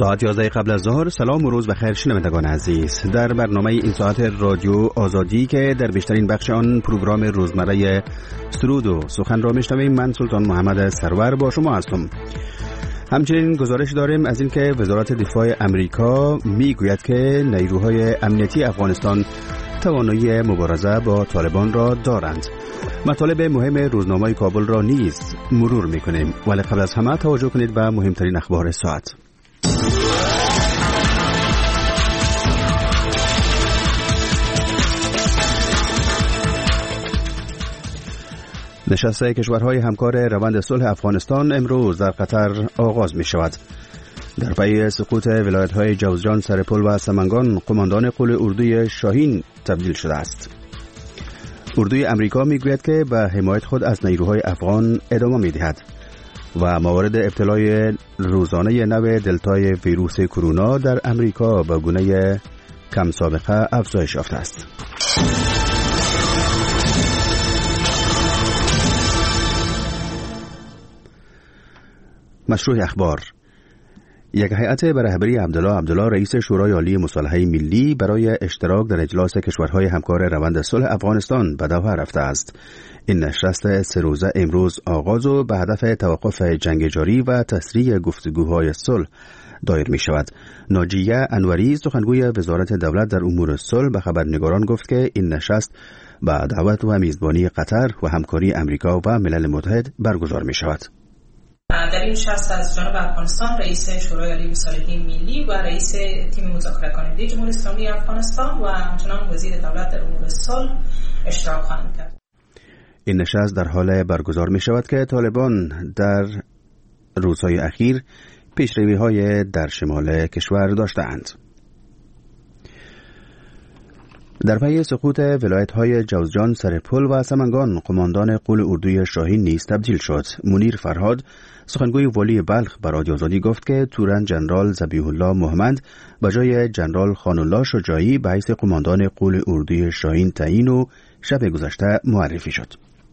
ساعت 11 قبل از ظهر. سلام و روز بخیر شنوندگان عزیز. در برنامه این ساعت رادیو آزادی که در بیشترین بخش آن پروگرام روزمره سرود و سخن را میشنویم، من سلطان محمد سرور با شما هستم. همچنین گزارش داریم از اینکه وزارت دفاع امریکا میگوید که نیروهای امنیتی افغانستان توانایی مبارزه با طالبان را دارند. مطالب مهم روزنامه کابل را نیز مرور میکنیم، ولی قبل از همه توجه کنید به مهمترین اخبار ساعت. نشست کشورهای همکار روند صلح افغانستان امروز در قطر آغاز می شود. در پی سقوط ولایت‌های جوزجان، سرپل و سمنگان، قماندان قول اردوی شاهین تبدیل شده است. اردوی امریکا می گوید که به حمایت خود از نیروهای افغان ادامه می دهد و موارد ابتلای روزانه نو دلتای ویروس کرونا در امریکا به گونه کم سابقه افزایش یافته است. مشروع اخبار. یک هیئت به رهبری عبدالله رئیس شورای عالی مصالحه ملی برای اشتراک در اجلاس کشورهای همکار روند صلح افغانستان به دوحه رفته است. این نشست 3 روزه امروز آغاز و به هدف توقف جنگ جاری و تسریع گفتگوهای صلح دایر می شود. ناجیه انوری، سخنگوی وزارت دولت در امور صلح، به خبرنگاران گفت که این نشست با دعوت و میزبانی قطر و همکاری امریکا و ملل متحد برگزار می شود. در این نشست از جانب افغانستان رئیس شورای عالی مصالحه ملی و رئیس تیم مذاکره کننده جمهوری اسلامی افغانستان و همچنان وزیر دولت در امور صلح اشتراک خواهند کرد. این نشست در حال برگزار می شود که طالبان در روزهای اخیر پیشروی‌های در شمال کشور داشتند. در پی سقوط ولایت‌های جوزجان، سرپل و سمنگان، قماندان قول اردوی شاهین نیز تبدیل شد. منیر فرهاد، سخنگوی والی بلخ، به رادیو آزادی گفت که تورن جنرال ذبیح الله محمد به جای جنرال خان الله شجاعی به حیث قماندان قول اردوی شاهین تعیین و شب گذشته معرفی شد.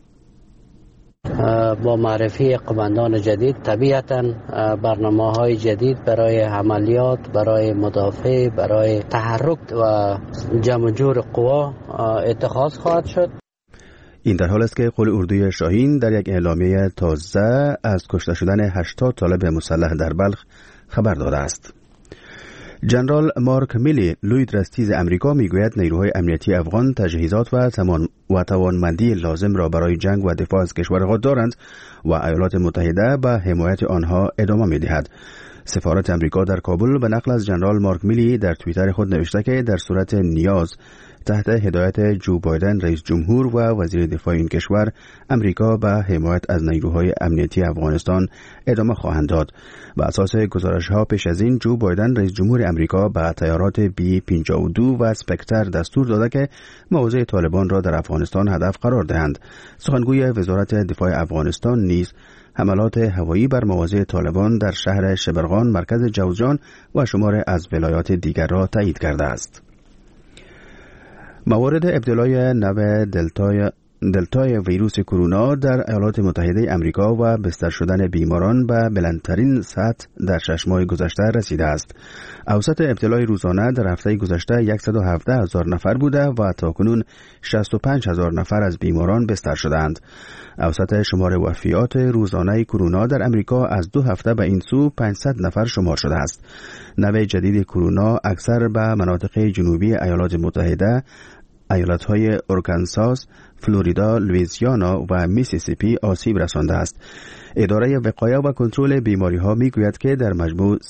با معرفی قماندان جدید طبیعتاً برنامه‌های جدید برای عملیات، برای مدافع، برای تحرک و جمع جور قوا اتخاذ خواهد شد. این در حال است که قول اردوی شاهین در یک اعلامیه تازه از کشته شدن 80 طالب مسلح در بلخ خبر داده است. جنرال مارک میلی، لوی درستیز امریکا، میگوید نیروهای امنیتی افغان تجهیزات و توانمندی لازم را برای جنگ و دفاع از کشور خود دارند و ایالات متحده به حمایت آنها ادامه می‌دهد. سفارت امریکا در کابل به نقل از جنرال مارک میلی در توییتر خود نوشته که در صورت نیاز تحت هدایت جو بایدن رئیس جمهور و وزیر دفاع این کشور، امریکا به حمایت از نیروهای امنیتی افغانستان ادامه خواهند داد. بر اساس گزارش‌ها پیش از این، جو بایدن رئیس جمهور امریکا به طیارات B-52 و اسپکتر دستور داده که مواضع طالبان را در افغانستان هدف قرار دهند. سخنگوی وزارت دفاع افغانستان نیز حملات هوایی بر مواضع طالبان در شهر شبرغان، مرکز جوزجان و شمار از ولایات دیگر را تایید کرده است. موارد ابتلای نو دلتای ویروس کرونا در ایالات متحده امریکا و بستر شدن بیماران به بلندترین سطح در 6 ماه گذشته رسیده است. اوسط ابتلای روزانه در هفته گذشته 117,000 نفر بوده و تاکنون 65,000 نفر از بیماران بستر شدند. اوسط شمار وفیات روزانه کرونا در امریکا از 2 هفته به این سو 500 نفر شمار شده است. نو جدید کرونا اکثر به مناطق جنوبی ایالات متحده، ایالت‌های ارکانساس، فلوریدا، لوئیزیانا و میسیسیپی آسیب رسانده است. اداره وقایه و کنترل بیماری‌ها می‌گوید که در مجموع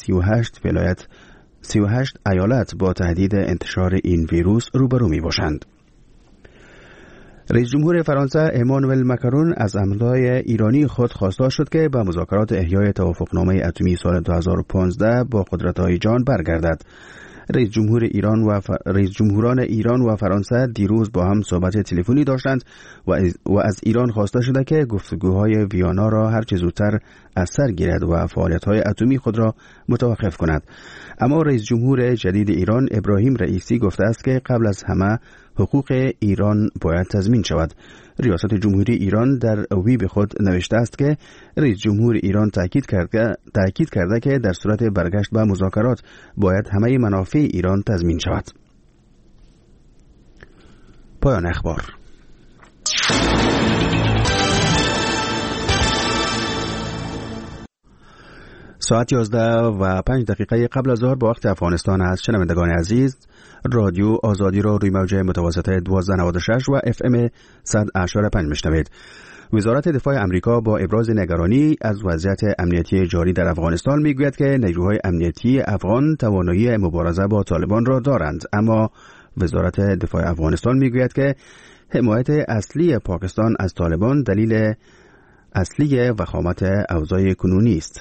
38 ایالت با تهدید انتشار این ویروس روبرو می‌باشند. رئیس جمهور فرانسه امانوئل ماکرون از همتای ایرانی خود خواستار شد که به مذاکرات احیای توافقنامه اتمی سال 2015 با قدرت‌های جهان برگردد. رئیس جمهوران ایران و فرانسه دیروز با هم صحبت تلفنی داشتند و از ایران خواسته شده که گفتگوهای ویانا را هر چه زودتر از سر گیرد و فعالیت‌های اتمی خود را متوقف کند. اما رئیس جمهور جدید ایران ابراهیم رئیسی گفته است که قبل از همه حقوق ایران باید تضمین شود. ریاست جمهوری ایران در ویب خود نوشته است که رئیس جمهور ایران تاکید کرده که در صورت برگشت به مذاکرات باید همه منافع ایران تضمین شود. پایان اخبار. ساعت 11:05 قبل از ظهر با وقت افغانستان است. شنوندگان عزیز، رادیو آزادی را روی موج متوسط 1296 و FM 100.5 میشنوید. وزارت دفاع امریکا با ابراز نگرانی از وضعیت امنیتی جاری در افغانستان میگوید که نیروهای امنیتی افغان توانایی مبارزه با طالبان را دارند، اما وزارت دفاع افغانستان میگوید که حمایت اصلی پاکستان از طالبان دلیل اصلی وخامت اوضاع کنونی است.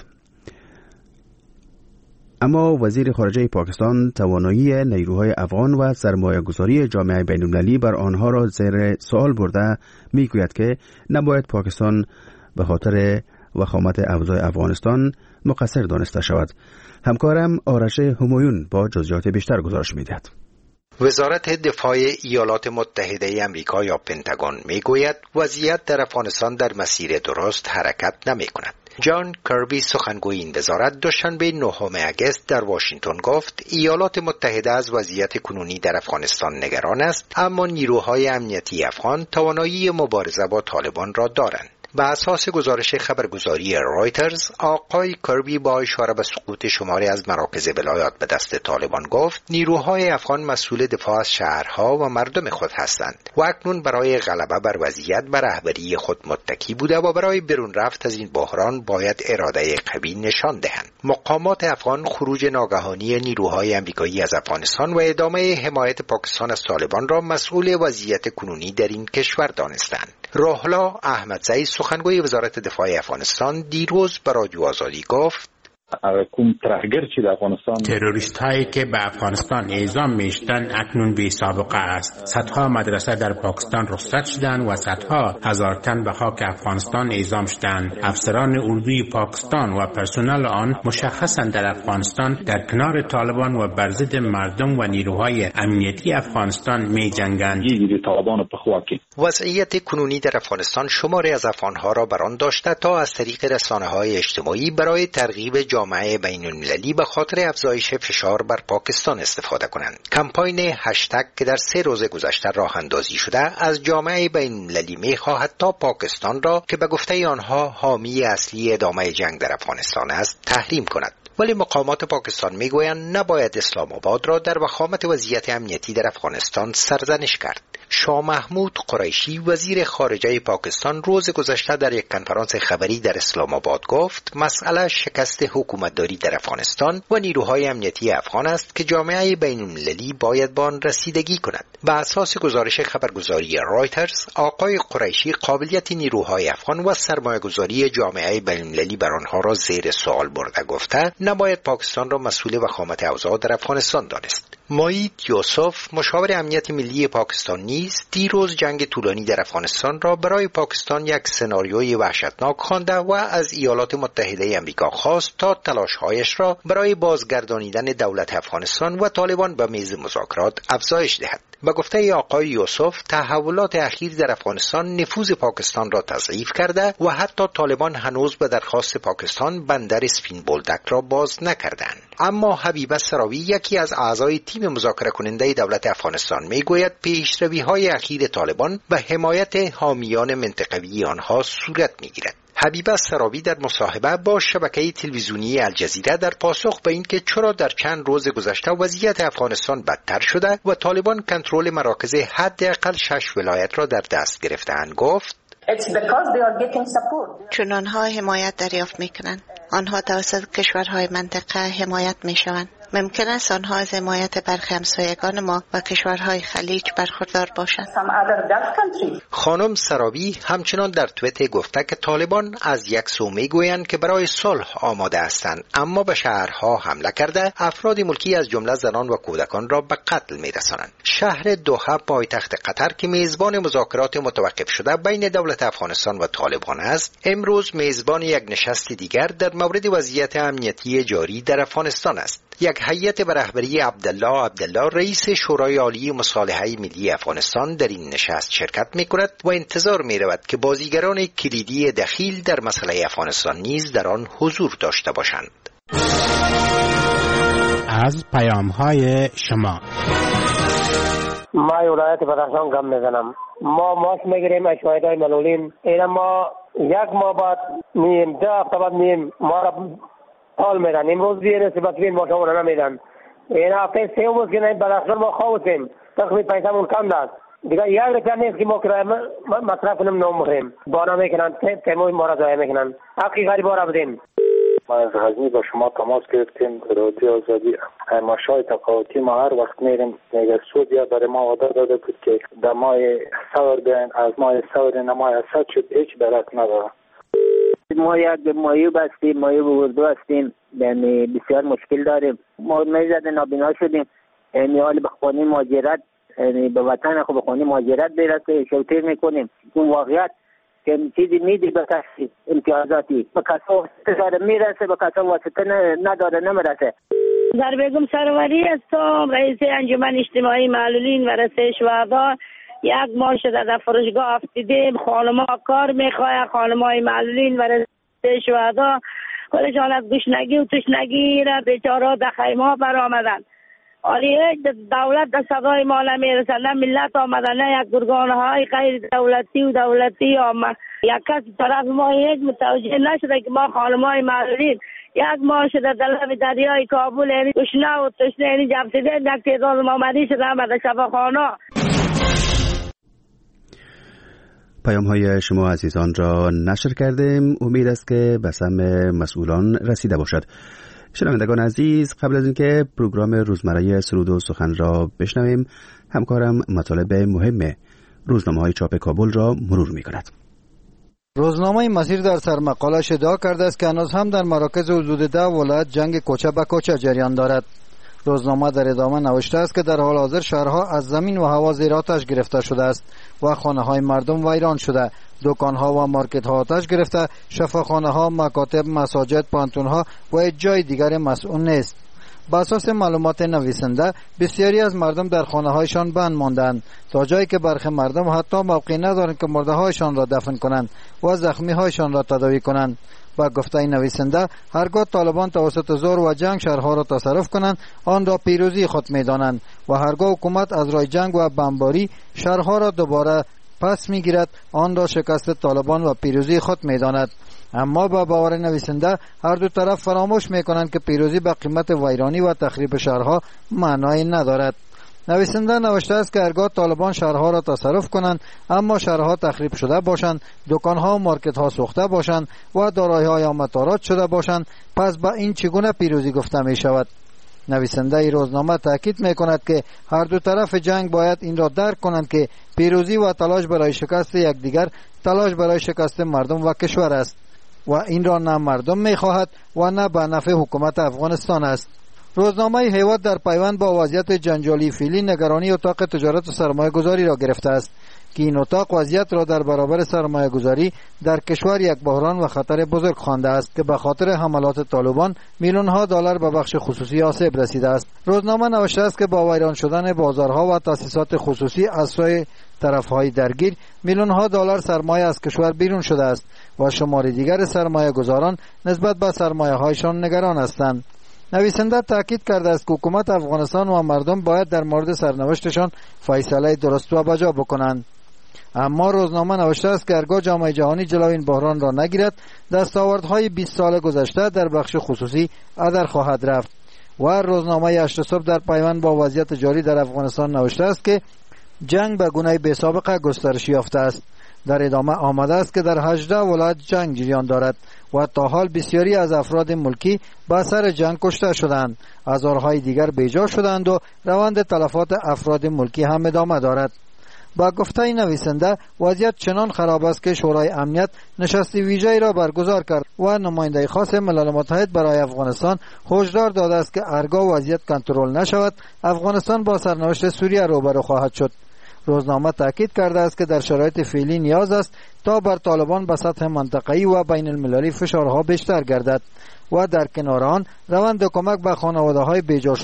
اما وزیر خارجه پاکستان توانایی نیروهای افغان و سرمایه‌گذاری جامعه بین‌المللی بر آنها را زیر سوال برده میگوید که نباید پاکستان به خاطر وخامت اوضاع افغانستان مقصر دانسته شود. همکارم آرش همایون با جزئیات بیشتر گزارش می‌دهد. وزارت دفاع ایالات متحده آمریکا یا پنتاگون میگوید وضعیت در افغانستان در مسیر درست حرکت نمی‌کند. جان کربی سخنگوی این وزارت دوشنبه 9 آگوست در واشنگتن گفت ایالات متحده از وضعیت کنونی در افغانستان نگران است، اما نیروهای امنیتی افغان توانایی مبارزه با طالبان را دارند. بر اساس گزارش خبرگزاری رایترز، آقای کربی با اشاره به سقوط شماری از مراکز ولایات به دست طالبان گفت نیروهای افغان مسئول دفاع از شهرها و مردم خود هستند و اکنون برای غلبه بر وضعیت بر رهبری خود متکی بوده و برای برون رفت از این بحران باید اراده قوی نشان دهند. مقامات افغان خروج ناگهانی نیروهای آمریکایی از افغانستان و ادامه حمایت پاکستان از طالبان را مسئول وضعیت کنونی در این کشور دانستند. روحلا احمدزی سخنگوی وزارت دفاع افغانستان دیروز به رادیو آزادی گفت تروریست هایی که به افغانستان اعزام میشدند اکنون بی سابقه است. صدها مدرسه در پاکستان رخصت شدند و صدها هزار تن به خاک افغانستان اعزام شدند. افسران اردوی پاکستان و پرسنل آن مشخصاً در افغانستان در کنار طالبان و بر ضد مردم و نیروهای امنیتی افغانستان می جنگند. وضعیت کنونی در افغانستان شماری از افغانها را بران داشته تا از طریق رسانه‌های اجتماعی برای ترغیب جامعه بین‌المللی به خاطر افزایش فشار بر پاکستان استفاده کنند. کمپاین هشتگ که در 3 روز گذشته راه اندازی شده از جامعه بین‌المللی می‌خواهد تا پاکستان را که به گفته آنها حامی اصلی ادامه جنگ در افغانستان است تحریم کند. ولی مقامات پاکستان میگویند نباید اسلام آباد را در وخامت وضعیت امنیتی در افغانستان سرزنش کرد. شاه محمود قریشی وزیر خارجه پاکستان روز گذشته در یک کنفرانس خبری در اسلام آباد گفت مسئله شکست حکومتداری در افغانستان و نیروهای امنیتی افغان است که جامعه بین‌المللی باید با آن رسیدگی کند. به اساس گزارش خبرگزاری رایترز، آقای قریشی قابلیت نیروهای افغان و سرمایه‌گذاری جامعه بین‌المللی بر آنها را زیر سوال برده گفته نباید پاکستان را مسئول وخامت اوضاع در افغانستان دانست. مایید یوسف مشاور امنیت ملی پاکستان نیز دیروز جنگ طولانی در افغانستان را برای پاکستان یک سناریوی وحشتناک خوانده و از ایالات متحده آمریکا خواست تا تلاش‌هایش را برای بازگردانیدن دولت افغانستان و طالبان به میز مذاکرات افزایش دهد. به گفته آقای یوسف تحولات اخیر در افغانستان نفوذ پاکستان را تضعیف کرده و حتی طالبان هنوز به درخواست پاکستان بندر سپین بولدک را باز نکردند. اما حبیبه سراوی یکی از اعضای تیم مذاکره کننده دولت افغانستان میگوید پیشروی‌های اخیر طالبان به حمایت حامیان منطقوی آنها صورت میگیرد. حبیبه سراوی در مصاحبه با شبکه تلویزیونی الجزیره در پاسخ به اینکه چرا در چند روز گذشته وضعیت افغانستان بدتر شده و طالبان کنترل مراکز حداقل 6 ولایت را در دست گرفته‌اند گفت چون آنها حمایت دریافت می‌کنند. آنها توسط کشورهای منطقه حمایت می‌شوند. ممکن است آنها از حمایت برخی همسایگان ما و کشورهای خلیج برخوردار باشند. خانم سراوی همچنان در توییتر گفته که طالبان از یک سو میگویند که برای صلح آماده هستند، اما به شهرها حمله کرده افراد ملکی از جمله زنان و کودکان را به قتل میرسانند. شهر دوحه پایتخت قطر که میزبان مذاکرات متوقف شده بین دولت افغانستان و طالبان است، امروز میزبان یک نشست دیگر در مورد وضعیت امنیتی جاری در افغانستان است. یک یک هیئت به رهبری عبدالله رئیس شورای عالی مصالحه ملی افغانستان در این نشست شرکت می‌کند و انتظار می‌رود که بازیگران کلیدی دخیل در مسئله افغانستان نیز در آن حضور داشته باشند. از پیام‌های شما ما ولایت بدخشان گام میزنم. ما ماست میگیریم از شاهدای معلولین. اینا ما یک ماه بعد میم 10 هفته بعد میم ما را حال میدن. امروز بیرون سبت بین ما شما را نمیدن. اینا هفته سه روز که نیم بدخشان ما خواسیم تقریبا پیسمون کم داد. دیگه یک روپیه نیست که ما کرایه مصرف کنیم نمی‌خوریم. بانا میکنن تیموی ما را ضایع میکنن. حقی غریبا را بدیم. ما از غزنی با شما تماس گرفتیم. رادیو آزادی ماشای تقاطی ما هر وقت میریم میگه سودیا برای ما وعده داده بود که در ماه سور بیاین، از ماه سور نمای اسد شد هیچ برک نداره. ما یک مایو بستیم، مایو به اردو هستیم، یعنی بسیار مشکل داریم. ما میزد نابینا شدیم، یعنی حال به خانه مهاجرت، یعنی به وطن خود به خانه مهاجرت برسه شوتر میکنیم. اون واقعیت که چیزی میدی به کسی امتیازاتی به کسا واسطه میرسه، به کسا واسطه نداره نمیرسه. در بیگم سروری هستم، رئیس انجمن اجتماعی معلولین و رئیس شهدا. یک ماه شده در فروشگاه افتیدیم، خانم‌ها کار میخواه، خانم‌های معلولین و رئیس شهدا خودشان از گشنگی و تشنگی را بیچاره در خیمه برآمدن. آلی دولت در صدای ما نمیرسه، نه ملت آمدن، نه یک گروه‌های غیر دولتی و دولتی آمد. یک کس طرف ما هیچ متوجه نشده که ما خانم‌های معلولین یک ماه شده در لب دریای کابل یعنی گشنه و تشنه یعنی جمعیده یک تعداد آمدی شده در شفاخانه. پیام‌های شما عزیزان را نشر کردیم. امید است که به سمع مسئولان رسیده باشد. شنوندگان عزیز، قبل از اینکه پروگرام روزمره سرود و سخن را بشنویم، همکارم مطالب مهم روزنامه‌های چاپ کابل را مرور می‌کند. روزنامه مسیر در سرمقاله‌اش ادعا کرده است که هنوز هم در مراکز حدود 10 ولایت جنگ کوچه به کوچه جریان دارد. روزنامه در ادامه نوشته است که در حال حاضر شهرها از زمین و هوا زیر آتش گرفته شده است و خانه‌های مردم ویران شده، دکان‌ها و مارکت‌ها آتش گرفته، شفاخانه‌ها، مکاتب، مساجد، پانتون‌ها و هیچ جای دیگر مسئول نیست. بر اساس معلومات نویسنده بسیاری از مردم در خانه‌هایشان بند ماندند تا جایی که برخی مردم حتی موقعی ندارند که مرده‌هایشان را دفن کنند و زخمی‌هایشان را تداوی کنند. و گفته این نویسنده هرگاه طالبان توسط زور و جنگ شهرها را تصرف کنند آن را پیروزی خود می‌دانند و هرگاه حکومت از راه جنگ و بمباری شهرها را دوباره پس می‌گیرد آن را شکست طالبان و پیروزی خود می‌داند. اما با باور نویسنده هر دو طرف فراموش می‌کنند که پیروزی به قیمت ویرانی و تخریب شهرها معنایی ندارد. نویسنده نوشته است که هرگاه طالبان شهرها را تصرف کنند اما شهرها تخریب شده باشند، دکانها و مارکت‌ها سوخته باشند و دارایی‌های متارات شده باشند، پس به این چگونه پیروزی گفته می شود؟ نویسنده ای روزنامه تاکید می کند که هر دو طرف جنگ باید این را درک کنند که پیروزی و تلاش برای شکست یکدیگر تلاش برای شکست مردم و کشور است و این را نه مردم می خواهد و نه به نفع حکومت افغانستان است. روزنامه هیواد در پیوند با وضعیت جنجالی فعلی نگرانی اتاق تجارت و سرمایه گذاری را گرفته است که این اتاق وضعیت را در برابر سرمایه گذاری در کشور یک بحران و خطر بزرگ خوانده است که به خاطر حملات طالبان میلیون ها دلار به بخش خصوصی آسیب رسیده است. روزنامه نوشته است که با ویران شدن بازارها و تأسیسات خصوصی از سوی طرفهای درگیر میلیون ها دلار سرمایه از کشور بیرون شده است و شمار دیگر سرمایه گذاران نسبت به سرمایه هایشان نگران هستند. نویسنده تاکید کرده است که حکومت افغانستان و مردم باید در مورد سرنوشتشان فیصله درست و بجا بکنند. اما روزنامه نوشته است که هرگاه جامعه جهانی جلوی این بحران را نگیرد دستاوردهای 20 سال گذشته در بخش خصوصی هدر خواهد رفت. و روزنامه 8 صبح در پیوند با وضعیت جاری در افغانستان نوشته است که جنگ به گونه بی‌سابقه گسترش یافته است. در ادامه آمده است که در 18 ولایت جنگ جریان دارد و تا حال بسیاری از افراد ملکی به اثر جنگ کشته شدند، هزارهای دیگر بیجا شدند و روند تلفات افراد ملکی هم ادامه دارد. با گفته نویسنده وضعیت چنان خراب است که شورای امنیت نشست ویژه‌ای را برگزار کرد و نماینده خاص ملل متحد برای افغانستان هشدار داده است که هرگاه وضعیت کنترل نشود افغانستان با سرنوشت سوریه روبرو خواهد شد. روزنامه تاکید کرده است که در شرایط فعلی نیاز است تا بر طالبان به سطح منطقه‌ای و بین المللی فشارها بیشتر گردد. و در کنار آن روند کمک به خانواده های بیجا